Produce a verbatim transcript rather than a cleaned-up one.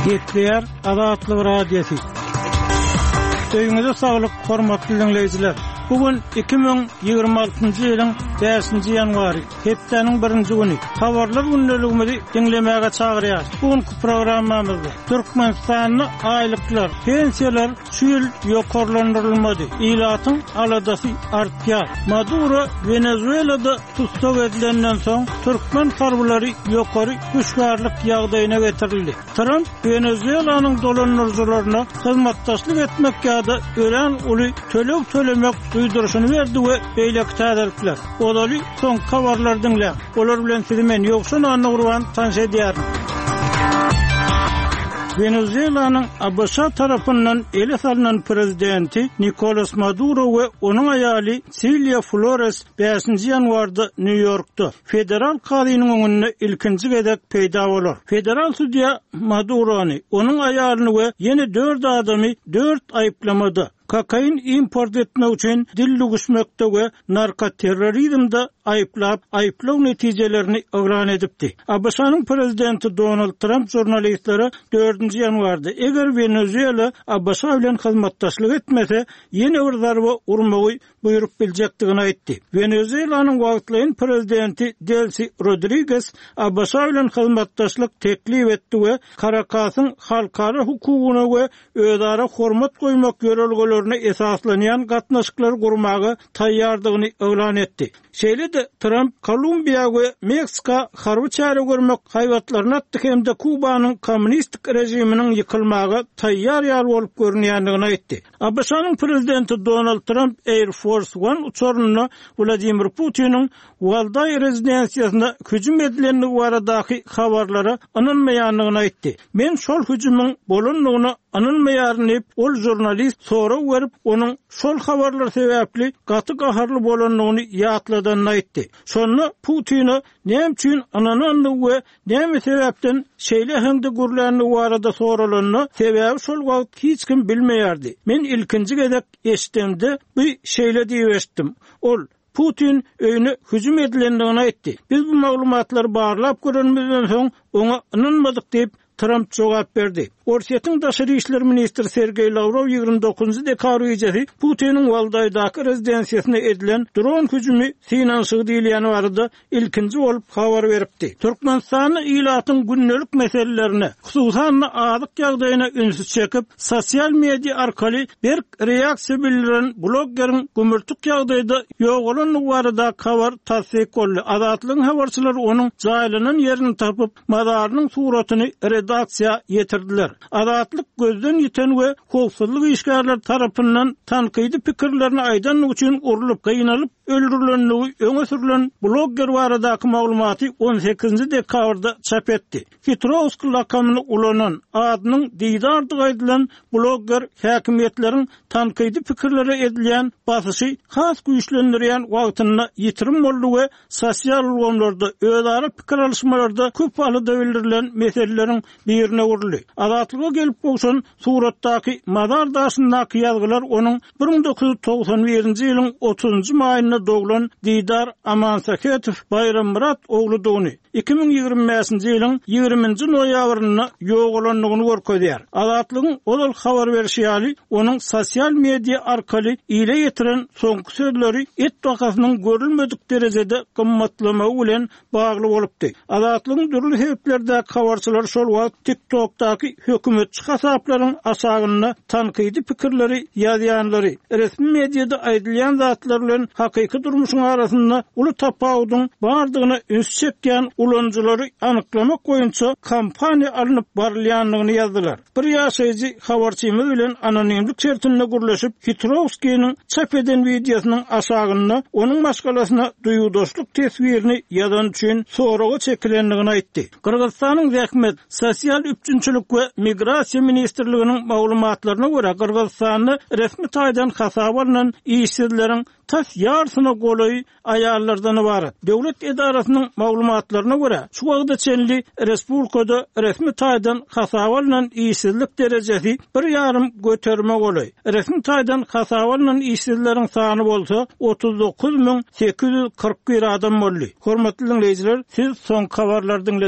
Ketler Azatlyk radiosu. Öýüňize saglyk, hormatly dinleýijiler. Bugün iki bin ýygrima altyncy ýylyň beşinji ýanwary, hepdeniň birinji güni. Habarlar gündeligimizi dinlemäge çagyrýar. Bugünkü programmamyzda Türkmenistanyň aýlyklar, pensiýalar şu ýyl ýokarlandyrylmady. Ilatyň aladasy artýar. Maduro Venezuelada tutsak edilenden soň Türkmen harbylary ýokary güçgärlik ýagdaýyna getirildi. Trump Venezuelanyň dolanjylaryna hyzmatdaşlyk etmek ýa-da ölen uly töleg tölemek duýdurşyny berdi we beýleki täzelikler. Olaly soň habarlar dinle. Olar bilen sizi men ýokşun anny urwan tanş edýär. Venezuelanyň A B S tarapyndan ele salynan prezidenti Nicolas Maduro we onuň aýaly Silvia Flores beşinji ýanwarda New Yorkda federal kadynyň öňünde ilkinji gedek peýda bolar. Federal судья Madurony, onuň aýalyny we ýene dört adamy dört aýplamada kokain import etmek üçin dilli güçmekde we narkoterrorizmde aýplap, aýplaw netijelerini öwran edipdi. A B S-nyň prezidenti Donald Trump jurnalistlere dördünji ýanwarda eger Venezuela A B S bilen hyzmatdaşlyk etmese, ýene bir zarba urmagy buýrup biljekdigini aýtdy. Venezuelanyň wagtlaýan prezidenti Delcy Rodriguez A B S bilen hyzmatdaşlyk teklip etdi we Caracas'yň halkara hukugyna we özara hormat goýmak ýörelgeleri esaslanýan gatnaşyklar gurmagy taýýardygyny öwran etdi. Şeýle-de Trump Kolumbiýa we Meksika harby çäre görmek haýwatlaryny atdy hemde Kubanyň kommunistik rejiminiň ýykylmagy taýýar ýal bolup görünýändigini aýtdy. A B S-nyň prezidenti Donald Trump Air Force One uçuryny Vladimir Putin'in Valday rezidensiýasyna hüjüm edilenligi baradaky habarlara anylmaýanlygyny aýtdy. Men şol hüjümüň bolanlygyny anylmaýaryn ol jurnalist sonra verip onuň şol habarlar sebäpli gaty gaharly bolanlygyny ýatladanyny aýtdy. Şonu Putin'i näme üçin anananlygy we näme sebäpden şeýle hemde gürlänligi barada soralanyny sebäbi şol wagt hiç kim bilmeýärdi. Men ilkinji gedek eşitdimde bu şeýle diýip eşitdim. Ol Putin öýüne hüjüm edilendigini aýtdy. Biz bu maglumatlary barlap görenmizden soň oňa inanmadyk diýip Trump jogap berdi. Orsiýatyň daşary işler ministri Sergey Lavrov ýygrima dokuňunjy dekabr gecesi Putiniň Valdaýdaky rezidensiýasyna edilen dron hüjümi finansygy diýilýäni barada ilkinji bolup habar beripdi. Türkmenistanyň ilatyň günnelik meselelerine, hususan azyk ýagdaýyna ünsüz çekip, sosial media arkaly bir reaksiýa bildiren bloggerň gümürtük ýagdaýda ýogalanlygy barada habar tasdik boldy. Azatlygyň habarçylary onuň jaýlanan ýerini tapyp, madarynyň suratyny redaksiýa ýetirdiler. Azatlyk gözden ýiten we howpsuzlyk işgärleri tarapyndan tankydy pikirlerini aýdanlyk üçin urulup, gynanyp öldürilenligi öňe sürülen blogger baradaky maglumaty on sekizinji dekabrda çap etdi. Hitrovsk lakamyny ulanan adynyň diýdardyk aýdylan blogger häkimetleriň tankydy pikirleri edilýän basyşy has güýçlendirýän wagtyna ýitirim boldy we sosial ulgamlarda özara pikir alışmalarda köp alda bildirilen meseleleriň birine uruly. Azatlyga gelip bolsun suratdaky madar daşyndaky ýazgylar onuň bir ming dokuz yüz togsan birinji ýylyň otuzunjy maýyna doglan Didar Amansaketow Bayrammurat ogludygyny iki bin ýygrima beşinji ýylyň ýygrimiňji noýabryna ýogalanlygyny görkezýär. Azatlygyň olal habar berýäli onuň sosial media arkaly ile ýetiren soňky sözleri et wakasynyň görülmedik derejede gymmatlamagy bilen bagly bolupdy. Azatlygyň dürli heplerde habarçylar şol wagt TikTok'daky hökümetçi hasaplaryň asagyna tankydy pikirleri ýazýanlary, resmi mediada aýdylýan zatlar bilen hakyky durmuşyň arasynda uly tapawdyň bardygyny üns çekýän ulanjylary anyklamak boýunça kampaniýa alınıp barylýanlygyny ýazdylar. Bir ýaşaýjy habarçymyz bilen anonimlik şertinde gürleşip Hitrovskiň çap eden videosynyň asagyna onuň maskalasyna duýudoşlyk tesbirini ýazan üçin soraga çekilenligini aýtdy. Kırgızstanyň Zähmet sosial üçinçilik we migrasiýa ministrliginiň maglumatlaryna görä Kırgızstanyň resmi taýdan hasabalynan işsizleriň tas ýarsyna golaý aýallardan ibaret. Döwlet edarasynyň maglumatlaryna görä şu wagtda çenli respublikada resmi taýdan hasabalynan işsizlik derejesi bir ýarym göterme golaý. Resmi taýdan hasabalynan işsizleriň sany bolsa otuz dokuz ming sekiz yüz kırk bir adam boldy. Hormatly dinleýijiler, siz soň habarlardan